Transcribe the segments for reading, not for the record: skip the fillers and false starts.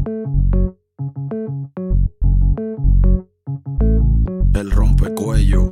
El rompecuello,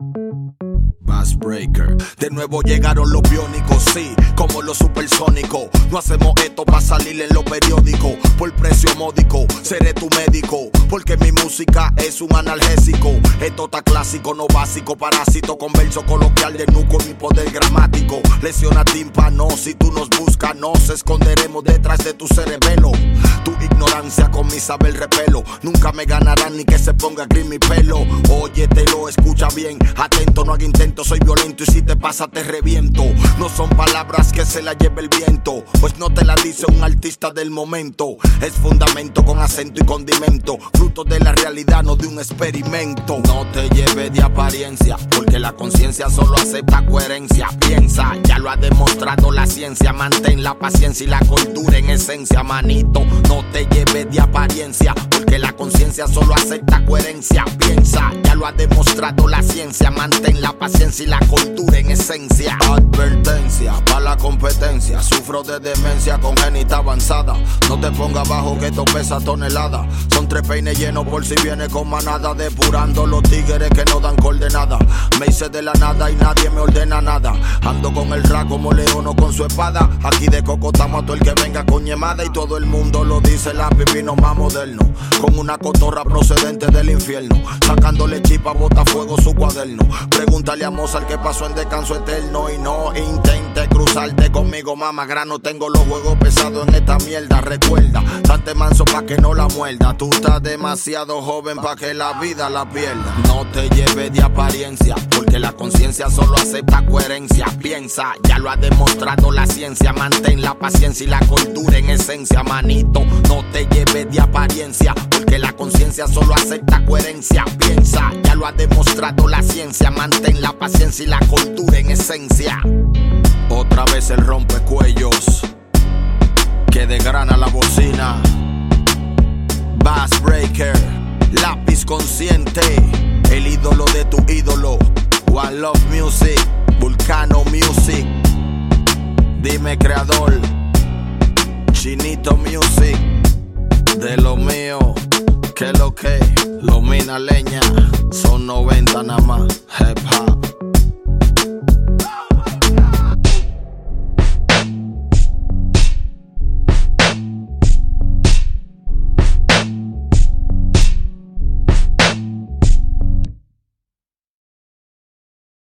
Bass Breaker. De nuevo llegaron los biónicos, sí, como los supersónicos. No hacemos esto para salir en los periódicos. Por precio módico, seré tu médico, porque mi música es un analgésico. Esto está clásico, no básico. Parásito, converso coloquial de nuco en mi poder gramático. Lesiona tímpano, si tú nos buscas, nos esconderemos detrás de tu cerebelo. Tu ignorancia con mi saber repelo. Nunca me ganarán ni que se ponga gris mi pelo. Óyetelo, escucha bien, atento, no haga intento, soy violento y si te pasa te reviento. No son palabras que se la lleve el viento, pues no te la dice un artista del momento. Es fundamento con acento y condimento, fruto de la realidad, no de un experimento. No te lleves de apariencia, porque la conciencia solo acepta coherencia. Piensa, ya lo ha demostrado la ciencia. Mantén la paciencia y la cordura en esencia, manito. No te lleves de apariencia, porque la conciencia solo acepta coherencia. Piensa, ya lo ha demostrado la ciencia. Mantén la paciencia y la cordura en esencia. Advertencia, para la competencia. Sufro de demencia congénita avanzada. No te pongas bajo que esto pesa tonelada. Son 3 peines llenos por si viene con manada. Depurando los tigres que no dan coordenada. Me hice de la nada y nadie me ordena nada. Ando con el ra como leono con su espada. Aquí de cocotamos a todo el que venga con ñemada. Y todo el mundo lo dice, la pipino más moderno. Con una cotorra procedente del infierno. Sacándole chipa, bota fuego su cuaderno. Pregúntale a Mozart qué pasó en descanso eterno. Y no intente cruzarte conmigo, mamá grano. Tengo los juegos pesados en esta mierda. Recuerda, date manso pa' que no la muerda. Tú estás demasiado joven pa' que la vida la pierda. No te lleves de apariencia, porque la conciencia solo acepta coherencia. Piensa, ya lo ha demostrado la ciencia. Mantén la paciencia y la cordura en esencia, manito. No te lleves de apariencia, porque la conciencia solo acepta coherencia. Piensa, ya lo ha demostrado la ciencia. Mantén la paciencia y la cordura en esencia. Otra vez el rompecuellos que desgrana la bocina. Bass Breaker, lápiz consciente, el ídolo de tu ídolo. One Love Music, Vulcano Music. Dime creador, Chinito Music. De lo mío, que lo mina leña. Son 90 nada más, hip hop.